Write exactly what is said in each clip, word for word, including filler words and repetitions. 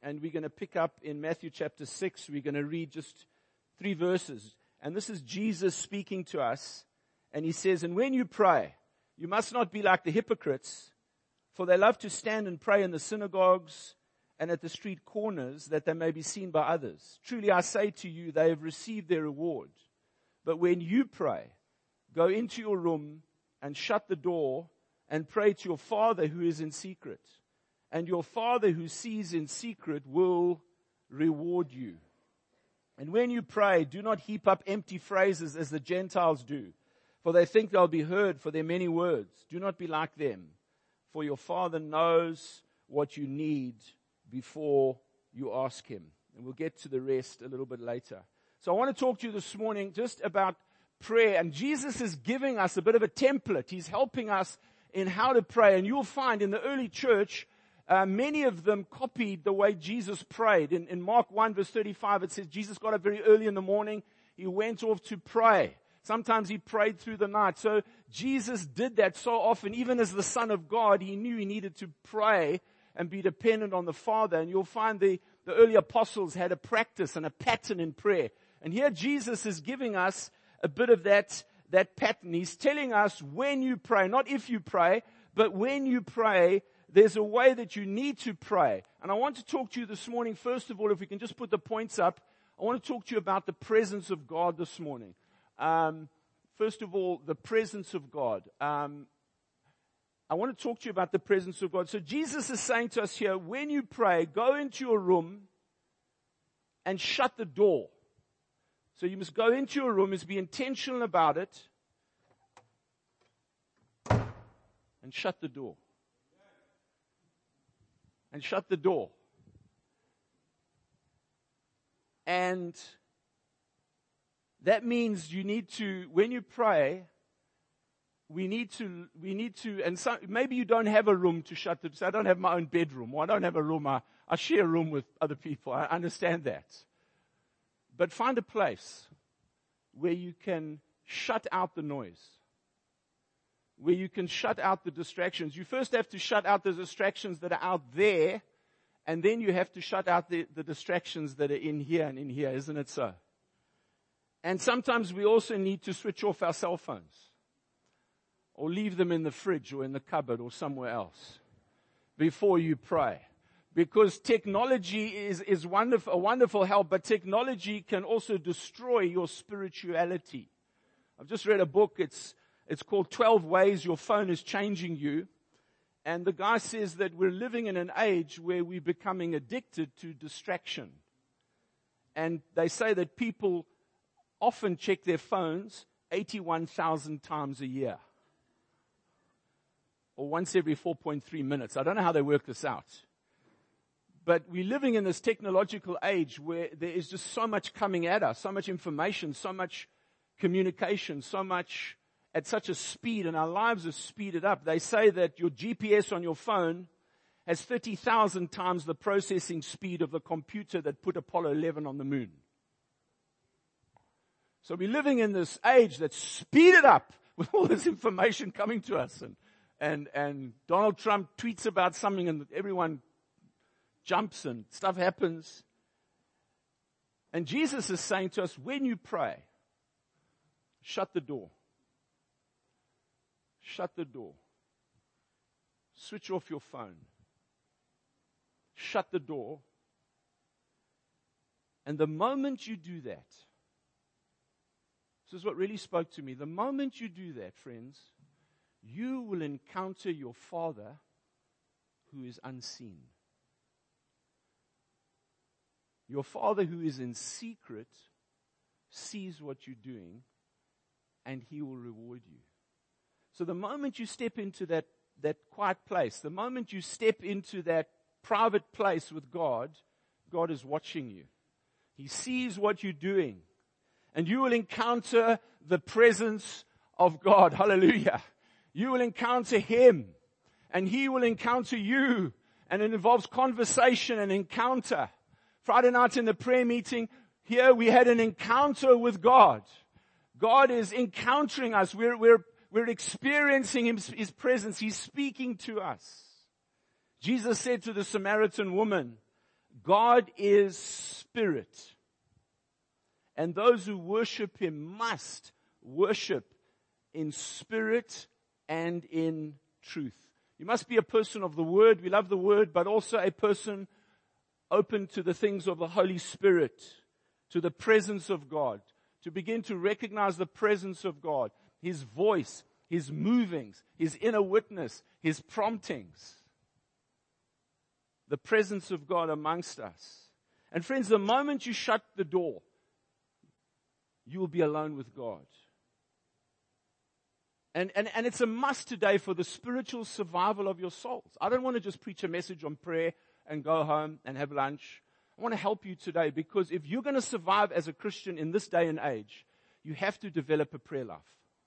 and we're going to pick up in Matthew chapter six. We're going to read just three verses. And this is Jesus speaking to us. And he says, and when you pray, you must not be like the hypocrites, for they love to stand and pray in the synagogues and at the street corners, that they may be seen by others. Truly I say to you, they have received their reward. But when you pray, go into your room and shut the door and pray to your Father who is in secret. And your Father who sees in secret will reward you. And when you pray, do not heap up empty phrases as the Gentiles do, for they think they'll be heard for their many words. Do not be like them, for your Father knows what you need before you ask him. And we'll get to the rest a little bit later. So I want to talk to you this morning just about prayer. And Jesus is giving us a bit of a template. He's helping us in how to pray. And you'll find in the early church, uh, many of them copied the way Jesus prayed. In, in Mark one verse thirty-five, it says Jesus got up very early in the morning. He went off to pray. Sometimes he prayed through the night. So Jesus did that so often. Even as the Son of God, he knew he needed to pray and be dependent on the Father. And you'll find the, the early apostles had a practice and a pattern in prayer. And here Jesus is giving us a bit of that, that pattern. He's telling us when you pray, not if you pray, but when you pray, there's a way that you need to pray. And I want to talk to you this morning, first of all, if we can just put the points up, I want to talk to you about the presence of God this morning. Um, first of all, the presence of God. Um, I want to talk to you about the presence of God. So Jesus is saying to us here, when you pray, go into your room and shut the door. So you must go into your room, must be intentional about it, and shut the door. And shut the door. And that means you need to, when you pray, we need to, we need to, and some, maybe you don't have a room to shut the, so I don't have my own bedroom, or I don't have a room, I, I share a room with other people, I understand that. But find a place where you can shut out the noise, where you can shut out the distractions. You first have to shut out the distractions that are out there, and then you have to shut out the, the distractions that are in here and in here, isn't it so? And sometimes we also need to switch off our cell phones, or leave them in the fridge or in the cupboard or somewhere else before you pray. Because technology is, is wonderful, a wonderful help, but technology can also destroy your spirituality. I've just read a book, it's, it's called twelve ways Your Phone is Changing You. And the guy says that we're living in an age where we're becoming addicted to distraction. And they say that people often check their phones eighty-one thousand times a year. Or once every four point three minutes. I don't know how they work this out. But we're living in this technological age where there is just so much coming at us, so much information, so much communication, so much at such a speed, and our lives are speeded up. They say that your G P S on your phone has thirty thousand times the processing speed of the computer that put Apollo eleven on the moon. So we're living in this age that's speeded up with all this information coming to us. And, and, and Donald Trump tweets about something and everyone jumps and stuff happens. And Jesus is saying to us, when you pray, shut the door. Shut the door. Switch off your phone. Shut the door. And the moment you do that, this is what really spoke to me. The moment you do that, friends, you will encounter your Father who is unseen. Your Father who is in secret sees what you're doing, and he will reward you. So the moment you step into that, that quiet place, the moment you step into that private place with God, God is watching you. He sees what you're doing. And you will encounter the presence of God. Hallelujah. You will encounter him. And he will encounter you. And it involves conversation and encounter. Friday night in the prayer meeting, here we had an encounter with God. God is encountering us. We're, we're, we're experiencing him, his presence. He's speaking to us. Jesus said to the Samaritan woman God is spirit. And those who worship him must worship in spirit and in truth. You must be a person of the word. We love the word, but also a person open to the things of the Holy Spirit, to the presence of God, to begin to recognize the presence of God, his voice, his movings, his inner witness, his promptings. The presence of God amongst us. And friends, the moment you shut the door, you will be alone with God. And, and, and it's a must today for the spiritual survival of your souls. I don't want to just preach a message on prayer and go home and have lunch. I want to help you today, because if you're going to survive as a Christian in this day and age, you have to develop a prayer life.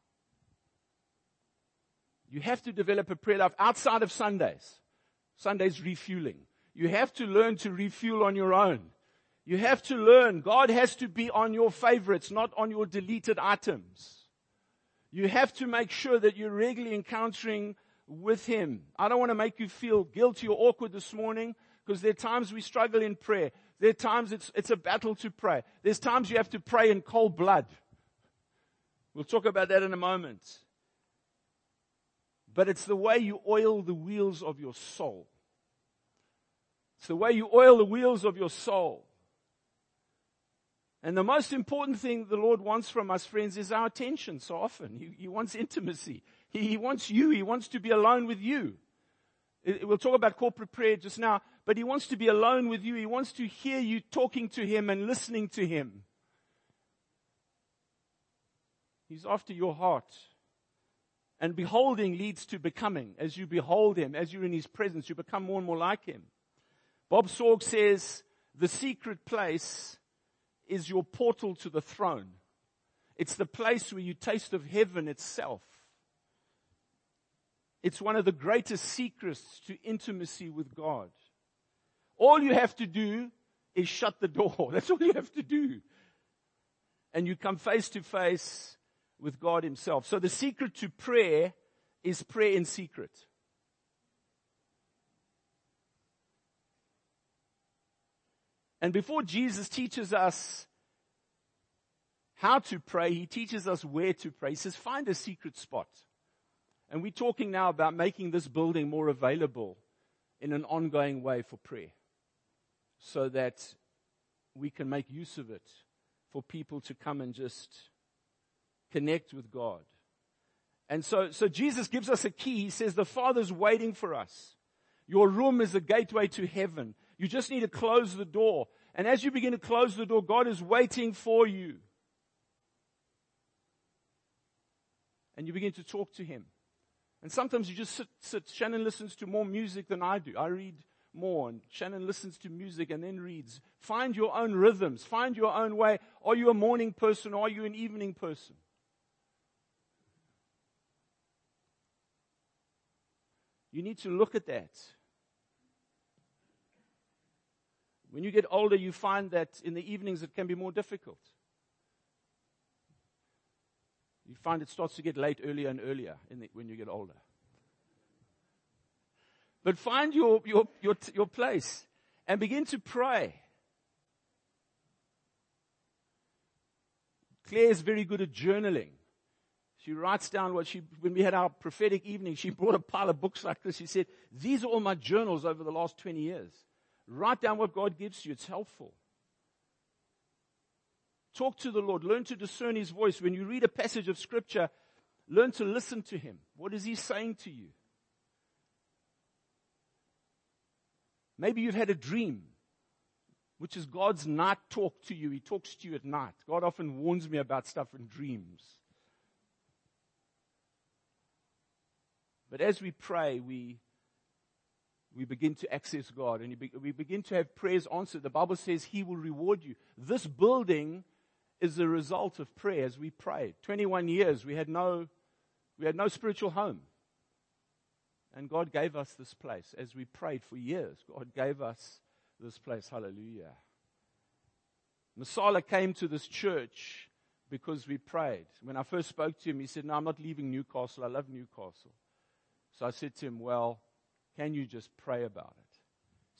You have to develop a prayer life outside of Sundays. Sundays refueling. You have to learn to refuel on your own. You have to learn. God has to be on your favorites, not on your deleted items. You have to make sure that you're regularly encountering with him. I don't want to make you feel guilty or awkward this morning, because there are times we struggle in prayer. There are times it's, it's a battle to pray. There's times you have to pray in cold blood. We'll talk about that in a moment. But it's the way you oil the wheels of your soul. It's the way you oil the wheels of your soul. And the most important thing the Lord wants from us, friends, is our attention so often. He, he wants intimacy. He, he wants you. He wants to be alone with you. It, we'll talk about corporate prayer just now, but he wants to be alone with you. He wants to hear you talking to him and listening to him. He's after your heart. And beholding leads to becoming. As you behold him, as you're in his presence, you become more and more like him. Bob Sorg says, the secret place is your portal to the throne. It's the place where you taste of heaven itself. It's one of the greatest secrets to intimacy with God. All you have to do is shut the door. That's all you have to do. And you come face to face with God himself. So the secret to prayer is prayer in secret. And before Jesus teaches us how to pray, he teaches us where to pray. He says, find a secret spot. And we're talking now about making this building more available in an ongoing way for prayer, so that we can make use of it for people to come and just connect with God. And so, so Jesus gives us a key. He says, the Father's waiting for us. Your room is a gateway to heaven. You just need to close the door. And as you begin to close the door, God is waiting for you. And you begin to talk to him. And sometimes you just sit, sit. Shannon listens to more music than I do. I read more, and Shannon listens to music and then reads. Find your own rhythms. Find your own way. Are you a morning person, or are you an evening person? You need to look at that. When you get older, you find that in the evenings it can be more difficult. You find it starts to get late earlier and earlier in the, when you get older. But find your, your, your, your place and begin to pray. Claire is very good at journaling. She writes down what she, when we had our prophetic evening, she brought a pile of books like this. She said, these are all my journals over the last twenty years. Write down what God gives you. It's helpful. Talk to the Lord. Learn to discern his voice. When you read a passage of scripture, learn to listen to him. What is he saying to you? Maybe you've had a dream, which is God's night talk to you. He talks to you at night. God often warns me about stuff in dreams. But as we pray, we we begin to access God, and we begin to have prayers answered. The Bible says he will reward you. This building is the result of prayer as we prayed. twenty-one years, we had no, we had no spiritual home. And God gave us this place. As we prayed for years, God gave us this place. Hallelujah. Masala came to this church because we prayed. When I first spoke to him, he said, no, I'm not leaving Newcastle. I love Newcastle. So I said to him, well, can you just pray about it? He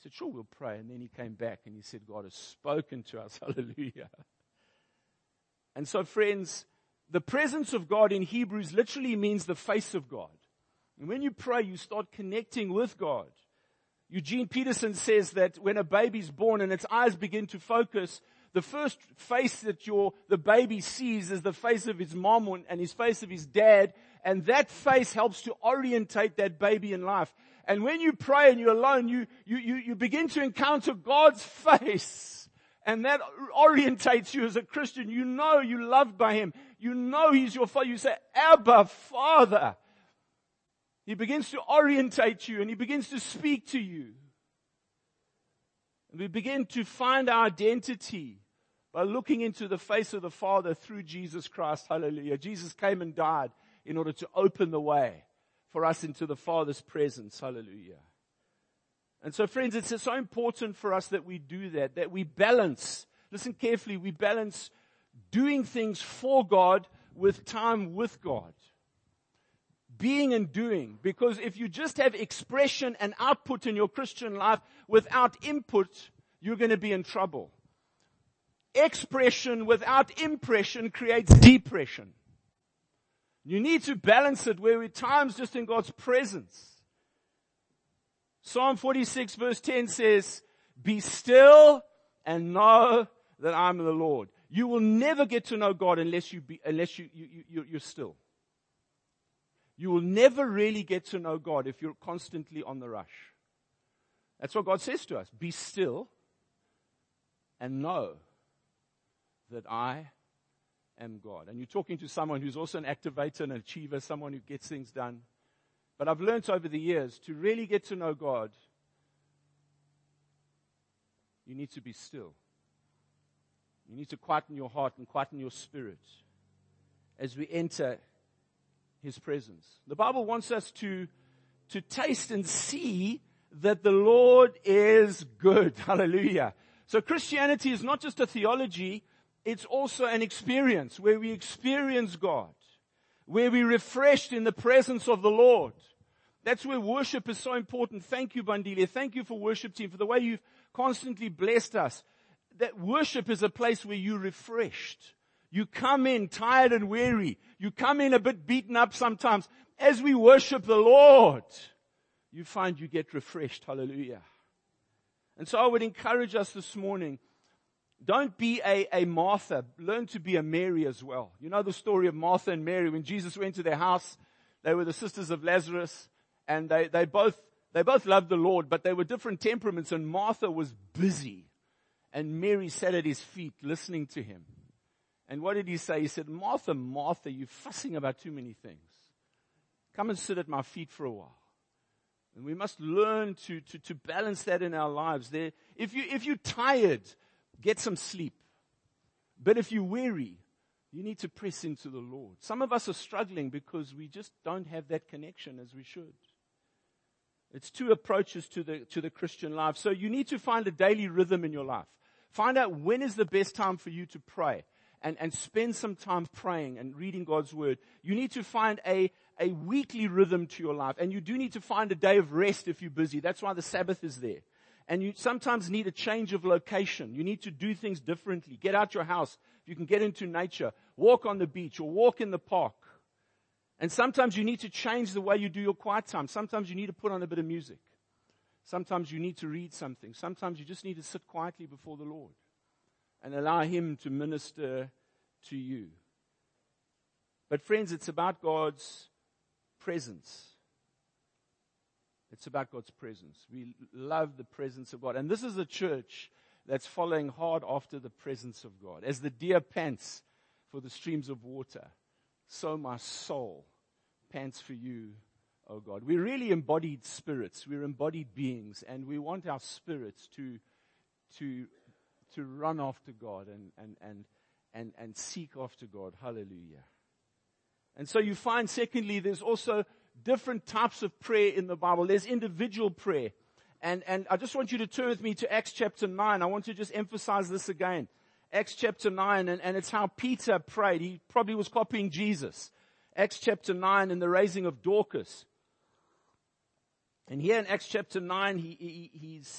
said, sure, we'll pray. And then he came back and he said, God has spoken to us. Hallelujah. And so, friends, the presence of God in Hebrews literally means the face of God. And when you pray, you start connecting with God. Eugene Peterson says that when a baby's born and its eyes begin to focus, the first face that your, the baby sees is the face of his mom and his face of his dad. And that face helps to orientate that baby in life. And when you pray and you're alone, you, you, you, you begin to encounter God's face. And that orientates you as a Christian. You know you're loved by Him. You know He's your Father. You say, Abba, Father. He begins to orientate you and He begins to speak to you. And we begin to find our identity by looking into the face of the Father through Jesus Christ. Hallelujah. Jesus came and died in order to open the way for us into the Father's presence. Hallelujah. And so, friends, it's so important for us that we do that, that we balance, listen carefully, we balance doing things for God with time with God. Being and doing. Because if you just have expression and output in your Christian life without input, you're going to be in trouble. Expression without impression creates depression. You need to balance it where we're times just in God's presence. Psalm forty-six verse ten says, be still and know that I'm the Lord. You will never get to know God unless you be, unless you, you, you, you're still. You will never really get to know God if you're constantly on the rush. That's what God says to us. Be still and know that I am God. And you're talking to someone who's also an activator, an achiever, someone who gets things done. But I've learned over the years, to really get to know God, you need to be still. You need to quieten your heart and quieten your spirit as we enter His presence. The Bible wants us to, to taste and see that the Lord is good. Hallelujah. So Christianity is not just a theology, it's also an experience where we experience God, where we're refreshed in the presence of the Lord. That's where worship is so important. Thank you, Bandilia. Thank you for worship team, for the way you've constantly blessed us. That worship is a place where you're refreshed. You come in tired and weary. You come in a bit beaten up sometimes. As we worship the Lord, you find you get refreshed. Hallelujah. And so I would encourage us this morning, don't be a, a Martha. Learn to be a Mary as well. You know the story of Martha and Mary. When Jesus went to their house, they were the sisters of Lazarus. And they, they both, they both loved the Lord, but they were different temperaments. And Martha was busy. And Mary sat at His feet listening to Him. And what did He say? He said, Martha, Martha, you're fussing about too many things. Come and sit at my feet for a while. And we must learn to, to, to balance that in our lives. There, if you, if you're tired, get some sleep. But if you're weary, you need to press into the Lord. Some of us are struggling because we just don't have that connection as we should. It's two approaches to the, to the Christian life. So you need to find a daily rhythm in your life. Find out when is the best time for you to pray. And, and spend some time praying and reading God's Word. You need to find a, a weekly rhythm to your life. And you do need to find a day of rest if you're busy. That's why the Sabbath is there. And you sometimes need a change of location. You need to do things differently. Get out your house. You can get into nature. Walk on the beach or walk in the park. And sometimes you need to change the way you do your quiet time. Sometimes you need to put on a bit of music. Sometimes you need to read something. Sometimes you just need to sit quietly before the Lord and allow Him to minister to you. But friends, it's about God's presence. It's about God's presence. We love the presence of God. And this is a church that's following hard after the presence of God. As the deer pants for the streams of water, so my soul pants for you, oh God. We're really embodied spirits. We're embodied beings. And we want our spirits to, to, to run after God and, and, and, and, and seek after God. Hallelujah. And so you find, secondly, there's also different types of prayer in the Bible. There's individual prayer. And, and I just want you to turn with me to Acts chapter nine. I want to just emphasize this again. Acts chapter nine, and, and it's how Peter prayed. He probably was copying Jesus. Acts chapter nine and the raising of Dorcas. And here in Acts chapter nine, he, he, he's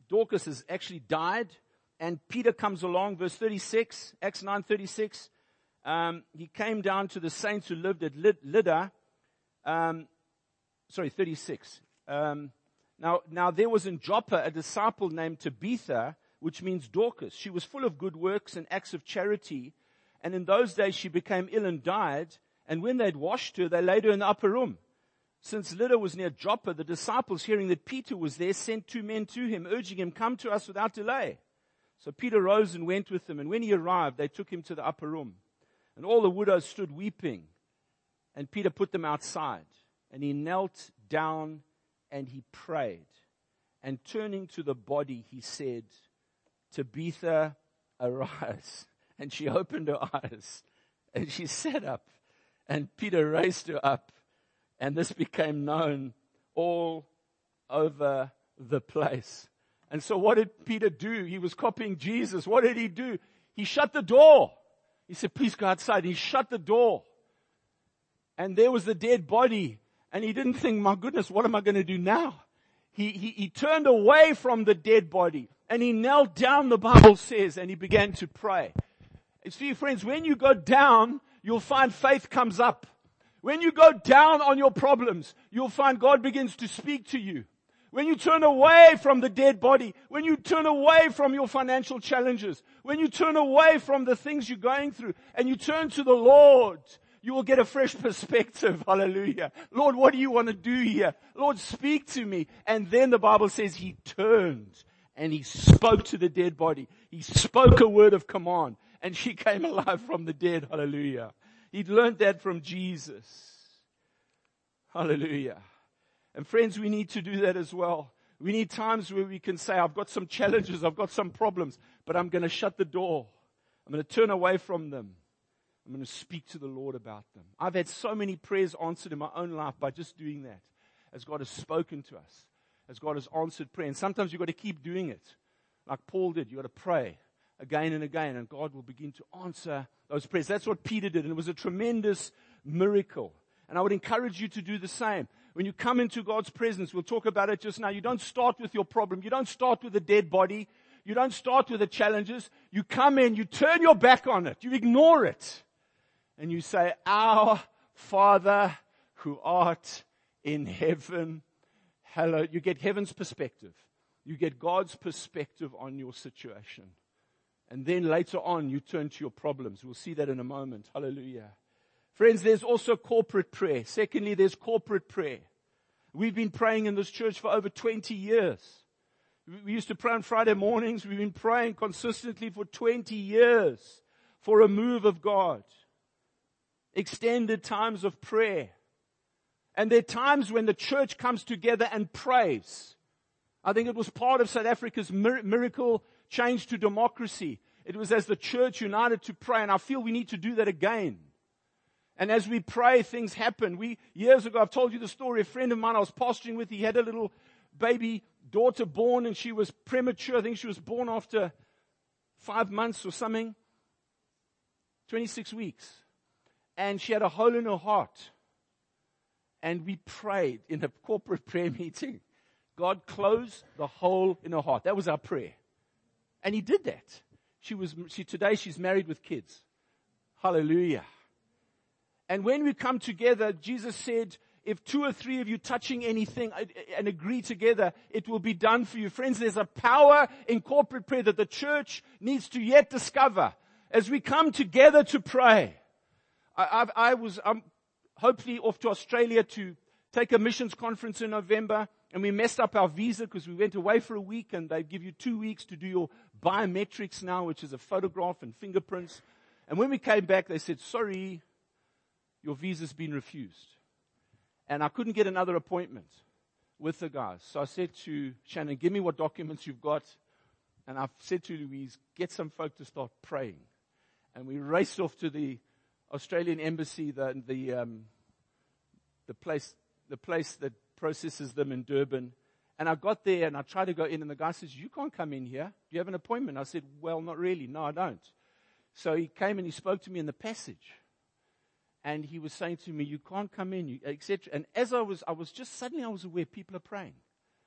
Dorcas has actually died, and Peter comes along, verse thirty-six, Acts nine thirty-six. Um, he came down to the saints who lived at Lyd- Lydda. Um, sorry, thirty-six. Um, now, now there was in Joppa a disciple named Tabitha, which means Dorcas. She was full of good works and acts of charity. And in those days she became ill and died. And when they'd washed her, they laid her in the upper room. Since Lydda was near Joppa, the disciples, hearing that Peter was there, sent two men to him, urging him, come to us without delay. So Peter rose and went with them. And when he arrived, they took him to the upper room. And all the widows stood weeping. And Peter put them outside. And he knelt down and he prayed. And turning to the body, he said, Tabitha, arise. And she opened her eyes. And she sat up. And Peter raised her up. And this became known all over the place. And so what did Peter do? He was copying Jesus. What did he do? He shut the door. He said, please go outside. He shut the door. And there was the dead body. And he didn't think, my goodness, what am I going to do now? He, he, he turned away from the dead body. And he knelt down, the Bible says, and he began to pray. See, friends, when you go down, you'll find faith comes up. When you go down on your problems, you'll find God begins to speak to you. When you turn away from the dead body, when you turn away from your financial challenges, when you turn away from the things you're going through, and you turn to the Lord, you will get a fresh perspective. Hallelujah. Lord, what do you want to do here? Lord, speak to me. And then the Bible says he turned and he spoke to the dead body. He spoke a word of command and she came alive from the dead. Hallelujah. He'd learned that from Jesus. Hallelujah. And friends, we need to do that as well. We need times where we can say, I've got some challenges, I've got some problems, but I'm going to shut the door. I'm going to turn away from them. I'm going to speak to the Lord about them. I've had so many prayers answered in my own life by just doing that. As God has spoken to us. As God has answered prayer. And sometimes you've got to keep doing it. Like Paul did. You've got to pray again and again. And God will begin to answer those prayers. That's what Peter did. And it was a tremendous miracle. And I would encourage you to do the same. When you come into God's presence, we'll talk about it just now. You don't start with your problem. You don't start with a dead body. You don't start with the challenges. You come in, you turn your back on it. You ignore it. And you say, our Father who art in heaven, hallowed. You get heaven's perspective. You get God's perspective on your situation. And then later on, you turn to your problems. We'll see that in a moment. Hallelujah. Friends, there's also corporate prayer. Secondly, there's corporate prayer. We've been praying in this church for over twenty years. We used to pray on Friday mornings. We've been praying consistently for twenty years for a move of God. Extended times of prayer. And there are times when the church comes together and prays. I think it was part of South Africa's miracle change to democracy. It was as the church united to pray, and I feel we need to do that again. And as we pray, things happen. We, years ago, I've told you the story, a friend of mine I was pastoring with, he had a little baby daughter born, and she was premature. I think she was born after five months or something. twenty-six weeks. And she had a hole in her heart. And we prayed in a corporate prayer meeting. God, close the hole in her heart. That was our prayer. And he did that. She was, she, today she's married with kids. Hallelujah. And when we come together, Jesus said, if two or three of you touching anything and agree together, it will be done for you. Friends, there's a power in corporate prayer that the church needs to yet discover. As we come together to pray. I, I, I was I'm hopefully off to Australia to take a missions conference in November, and we messed up our visa because we went away for a week, and they give you two weeks to do your biometrics now, which is a photograph and fingerprints. And when we came back, they said, sorry, your visa's been refused. And I couldn't get another appointment with the guys. So I said to Shannon, give me what documents you've got. And I said to Louise, get some folk to start praying. And we raced off to the Australian embassy, the the um, the place the place that processes them in Durban. And I got there and I tried to go in, and the guy says, you can't come in here. Do you have an appointment? I said, well, not really. No, I don't. So he came and he spoke to me in the passage. And he was saying to me, you can't come in, et cetera. And as I was, I was just, suddenly I was aware people are praying.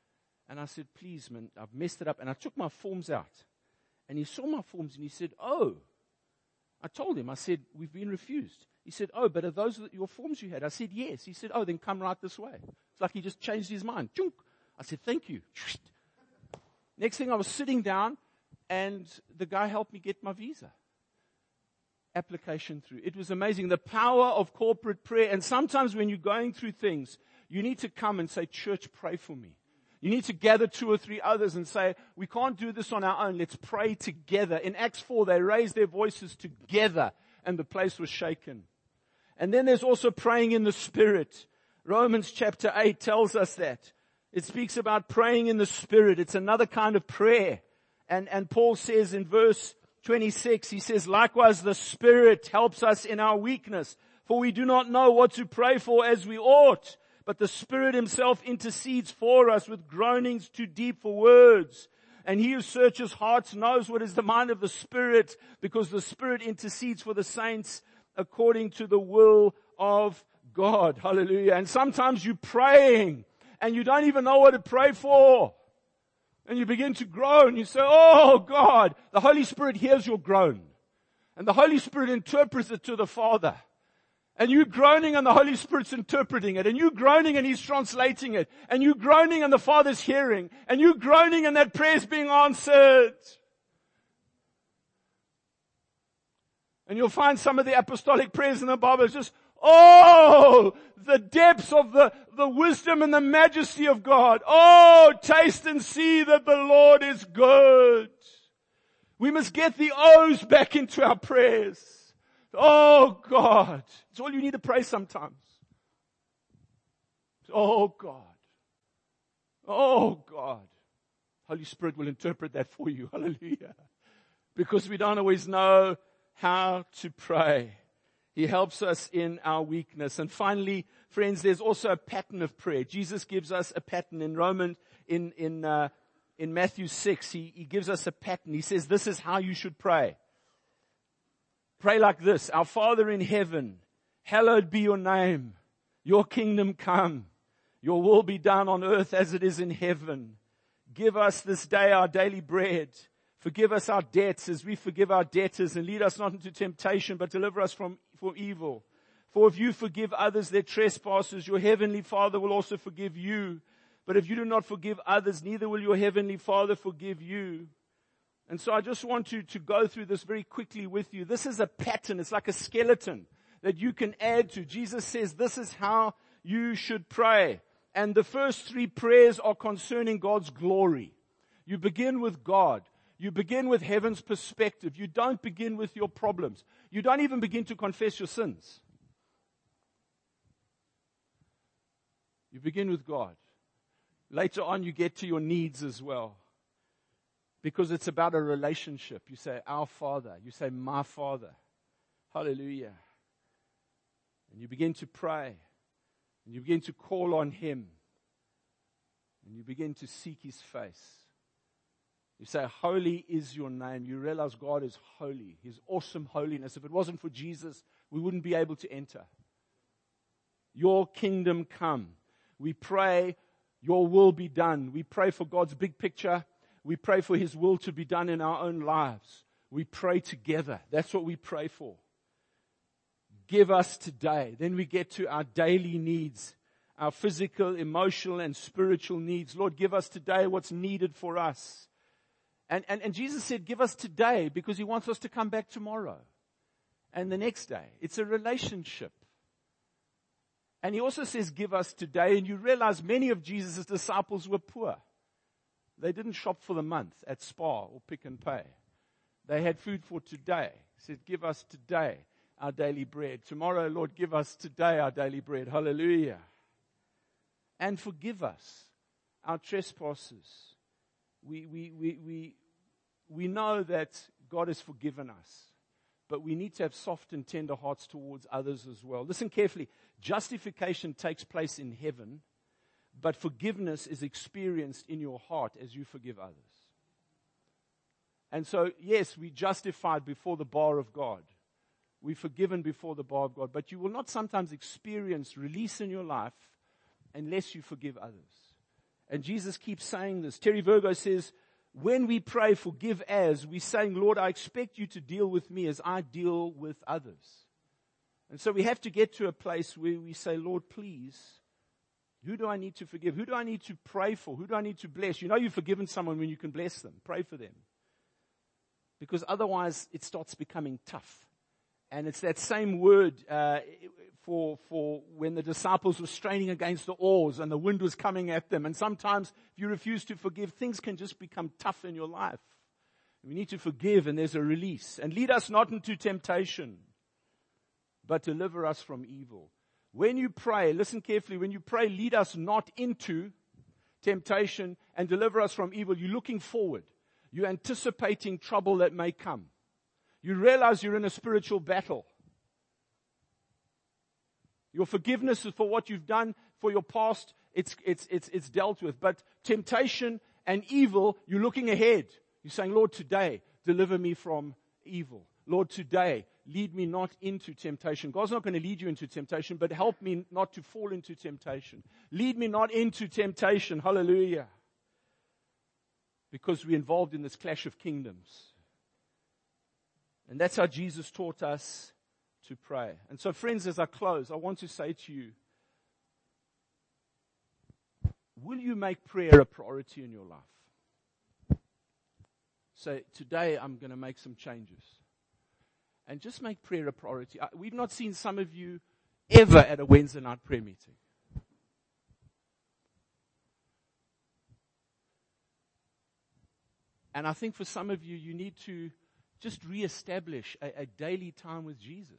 And I said, please, man, I've messed it up. And I took my forms out. And he saw my forms and he said, oh. I told him, I said, we've been refused. He said, oh, but are those your forms you had? I said, yes. He said, oh, then come right this way. It's like he just changed his mind. Chunk. I said, thank you. Next thing, I was sitting down, and the guy helped me get my visa application through. It was amazing. The power of corporate prayer. And sometimes when you're going through things, you need to come and say, church, pray for me. You need to gather two or three others and say, we can't do this on our own. Let's pray together. In Acts four, they raised their voices together, and the place was shaken. And then there's also praying in the Spirit. Romans chapter eight tells us that. It speaks about praying in the Spirit. It's another kind of prayer. And, and Paul says in verse twenty-six, he says, likewise the Spirit helps us in our weakness, for we do not know what to pray for as we ought. But the Spirit himself intercedes for us with groanings too deep for words. And he who searches hearts knows what is the mind of the Spirit, because the Spirit intercedes for the saints according to the will of God. Hallelujah. And sometimes you're praying and you don't even know what to pray for. And you begin to groan. You say, oh God, the Holy Spirit hears your groan. And the Holy Spirit interprets it to the Father. And you groaning and the Holy Spirit's interpreting it. And you groaning and He's translating it. And you groaning and the Father's hearing. And you groaning and that prayer's being answered. And you'll find some of the apostolic prayers in the Bible is just, oh, the depths of the, the wisdom and the majesty of God. Oh, taste and see that the Lord is good. We must get the O's back into our prayers. Oh God. It's all you need to pray sometimes. Oh God. Oh God. Holy Spirit will interpret that for you. Hallelujah. Because we don't always know how to pray. He helps us in our weakness. And finally, friends, there's also a pattern of prayer. Jesus gives us a pattern in Romans, in, in, uh, in Matthew six. He, he gives us a pattern. He says, this is how you should pray. Pray like this. Our Father in heaven, hallowed be your name. Your kingdom come. Your will be done on earth as it is in heaven. Give us this day our daily bread. Forgive us our debts as we forgive our debtors, and lead us not into temptation, but deliver us from, from evil. For if you forgive others their trespasses, your heavenly Father will also forgive you. But if you do not forgive others, neither will your heavenly Father forgive you. And so I just want to, to go through this very quickly with you. This is a pattern. It's like a skeleton that you can add to. Jesus says this is how you should pray. And the first three prayers are concerning God's glory. You begin with God. You begin with heaven's perspective. You don't begin with your problems. You don't even begin to confess your sins. You begin with God. Later on, you get to your needs as well. Because it's about a relationship. You say, our Father. You say, my Father. Hallelujah. And you begin to pray. And you begin to call on Him. And you begin to seek His face. You say, holy is your name. You realize God is holy. His awesome holiness. If it wasn't for Jesus, we wouldn't be able to enter. Your kingdom come. We pray, your will be done. We pray for God's big picture. We pray for His will to be done in our own lives. We pray together. That's what we pray for. Give us today. Then we get to our daily needs, our physical, emotional, and spiritual needs. Lord, give us today what's needed for us. And, and, and Jesus said, give us today because He wants us to come back tomorrow and the next day. It's a relationship. And He also says, give us today. And you realize many of Jesus' disciples were poor. They didn't shop for the month at Spar or Pick and Pay. They had food for today. He said, give us today our daily bread. Tomorrow, Lord, give us today our daily bread. Hallelujah. And forgive us our trespasses. We, we, we, we, we know that God has forgiven us, but we need to have soft and tender hearts towards others as well. Listen carefully. Justification takes place in heaven, but forgiveness is experienced in your heart as you forgive others. And so, yes, we justified before the bar of God. We're forgiven before the bar of God. But you will not sometimes experience release in your life unless you forgive others. And Jesus keeps saying this. Terry Virgo says, when we pray, forgive as, we're saying, Lord, I expect you to deal with me as I deal with others. And so we have to get to a place where we say, Lord, please, who do I need to forgive? Who do I need to pray for? Who do I need to bless? You know you've forgiven someone when you can bless them. Pray for them. Because otherwise it starts becoming tough. And it's that same word uh, for for when the disciples were straining against the oars and the wind was coming at them. And sometimes if you refuse to forgive, things can just become tough in your life. We need to forgive, and there's a release. And lead us not into temptation, but deliver us from evil. When you pray, listen carefully, when you pray, lead us not into temptation and deliver us from evil, you're looking forward. You're anticipating trouble that may come. You realize you're in a spiritual battle. Your forgiveness is for what you've done, for your past, it's, it's, it's, it's dealt with. But temptation and evil, you're looking ahead. You're saying, Lord, today, deliver me from evil. Lord, today, lead me not into temptation. God's not going to lead you into temptation, but help me not to fall into temptation. Lead me not into temptation. Hallelujah. Because we're involved in this clash of kingdoms. And that's how Jesus taught us to pray. And so, friends, as I close, I want to say to you, will you make prayer a priority in your life? Say, today I'm going to make some changes. And just make prayer a priority. We've not seen some of you ever at a Wednesday night prayer meeting. And I think for some of you, you need to just reestablish a, a daily time with Jesus.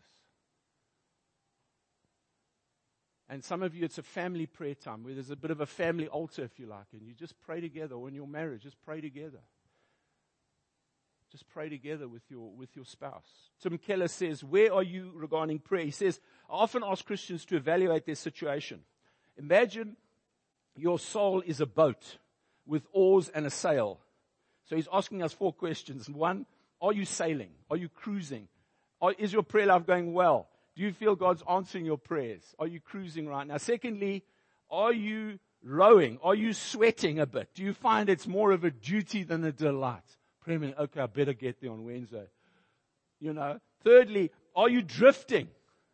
And some of you, it's a family prayer time where there's a bit of a family altar, if you like, and you just pray together, or in your marriage, just pray together. Just pray together with your with your spouse. Tim Keller says, where are you regarding prayer? He says, I often ask Christians to evaluate their situation. Imagine your soul is a boat with oars and a sail. So he's asking us four questions. One, are you sailing? Are you cruising? Are, is your prayer life going well? Do you feel God's answering your prayers? Are you cruising right now? Secondly, are you rowing? Are you sweating a bit? Do you find it's more of a duty than a delight? Pray me, okay, I better get there on Wednesday. You know. Thirdly, are you drifting?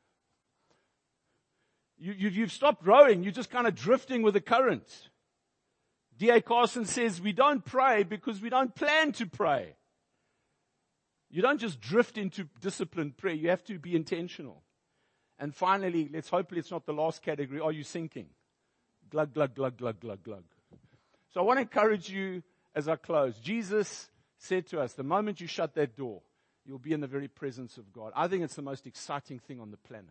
You, you, you've stopped rowing. You're just kind of drifting with the current. D A Carson says, we don't pray because we don't plan to pray. You don't just drift into disciplined prayer. You have to be intentional. And finally, let's hopefully it's not the last category. Are you sinking? Glug, glug, glug, glug, glug, glug. So I want to encourage you as I close. Jesus said to us, the moment you shut that door, you'll be in the very presence of God. I think it's the most exciting thing on the planet.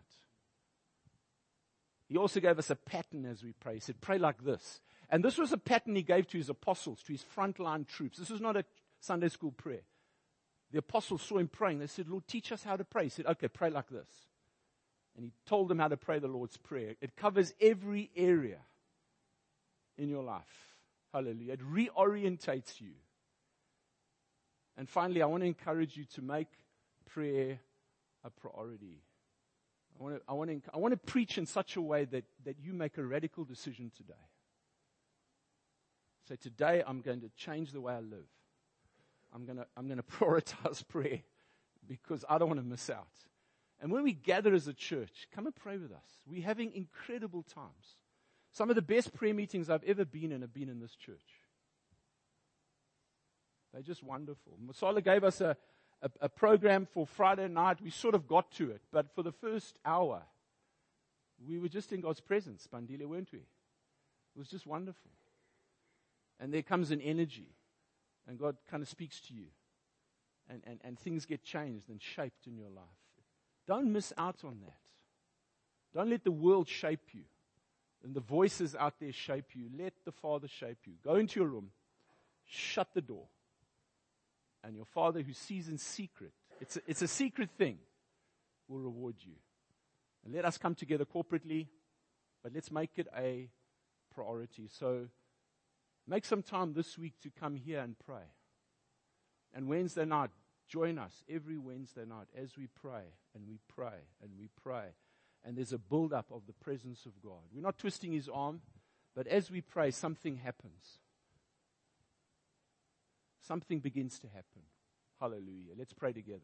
He also gave us a pattern as we pray. He said, pray like this. And this was a pattern he gave to his apostles, to his frontline troops. This was not a Sunday school prayer. The apostles saw him praying. They said, Lord, teach us how to pray. He said, okay, pray like this. And he told them how to pray the Lord's Prayer. It covers every area in your life. Hallelujah. It reorientates you. And finally, I want to encourage you to make prayer a priority. I want to, I want to, I want to preach in such a way that, that you make a radical decision today. So today I'm going to change the way I live. I'm going to, I'm going to prioritize prayer because I don't want to miss out. And when we gather as a church, come and pray with us. We're having incredible times. Some of the best prayer meetings I've ever been in have been in this church. They're just wonderful. Masala gave us a, a, a program for Friday night. We sort of got to it. But for the first hour, we were just in God's presence, Bandile, weren't we? It was just wonderful. And there comes an energy. And God kind of speaks to you. And, and, and things get changed and shaped in your life. Don't miss out on that. Don't let the world shape you. And the voices out there shape you. Let the Father shape you. Go into your room. Shut the door. And your Father who sees in secret, it's a, it's a secret thing, will reward you. And let us come together corporately, but let's make it a priority. So make some time this week to come here and pray. And Wednesday night, join us every Wednesday night as we pray and we pray and we pray. And there's a build-up of the presence of God. We're not twisting his arm. But as we pray, something happens. Something begins to happen. Hallelujah. Let's pray together.